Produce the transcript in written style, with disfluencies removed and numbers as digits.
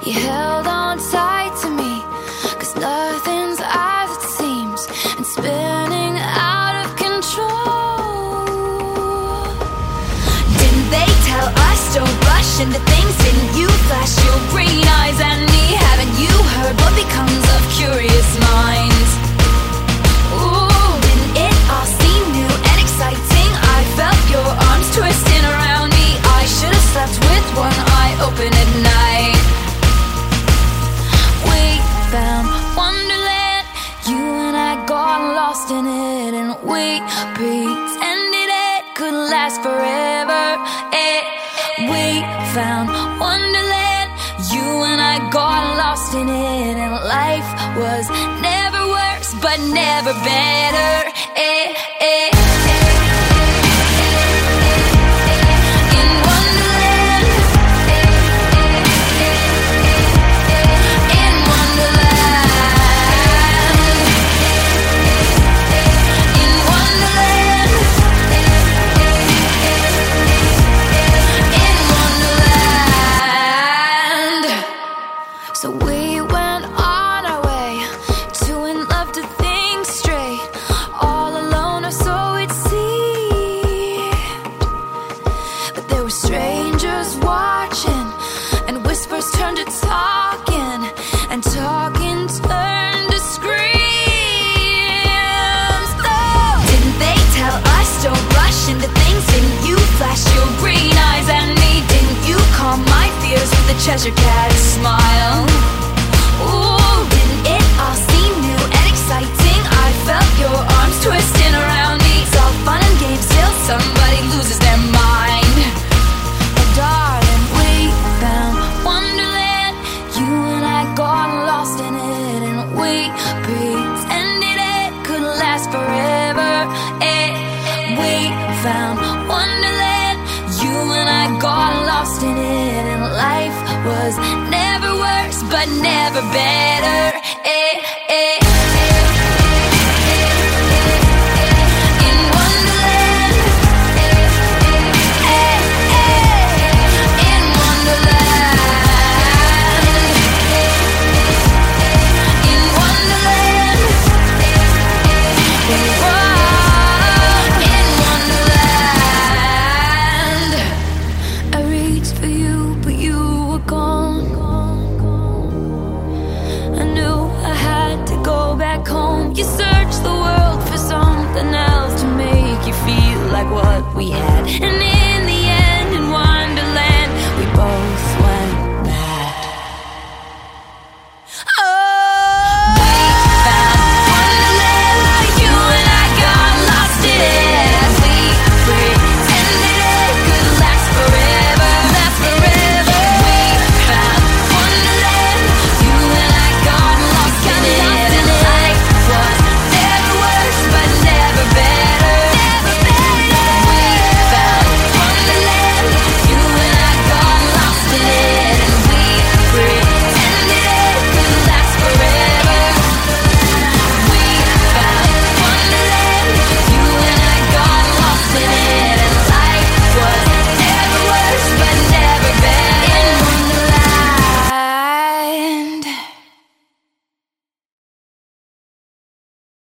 You held on tight to me, 'cause nothing's as it seems, and spinning out of control. Didn't they tell us don't rush into things? Didn't you flash your green eyes at me? Haven't you heard what becomes of curious minds? Ooh, didn't it all seem new and exciting? I felt your arms twisting around me. I should have slept with one eye open at night. We found wonderland, you and I got lost in it, and we pretended it could last forever. We found wonderland, you and I got lost in it, and life was never worse, but never better. In Wonderland, in Wonderland, in Wonderland, in Wonderland. So we went on our way, two in love to think straight, all alone or so it seemed. But there were strangers watching, and whispers turned to talking, and talking turned to screams. Oh, didn't they tell us don't rush into things? Didn't you flash your green eyes at me? Didn't you calm my fears with a Cheshire Cat smile? Ooh, didn't it all seem new and exciting? I felt your arms twisting around me. It's all fun and games till somebody loses their mind. Oh darling, we found wonderland, you and I got lost in it, and we pretended it could last forever. We found wonderland, you and I got lost in it, and life was never worse, but never better. In Wonderland, in Wonderland, in Wonderland, in Wonderland. I reached for you, but you were gone. I knew I had to go back home. You searched the world for something else to make you feel like what we had.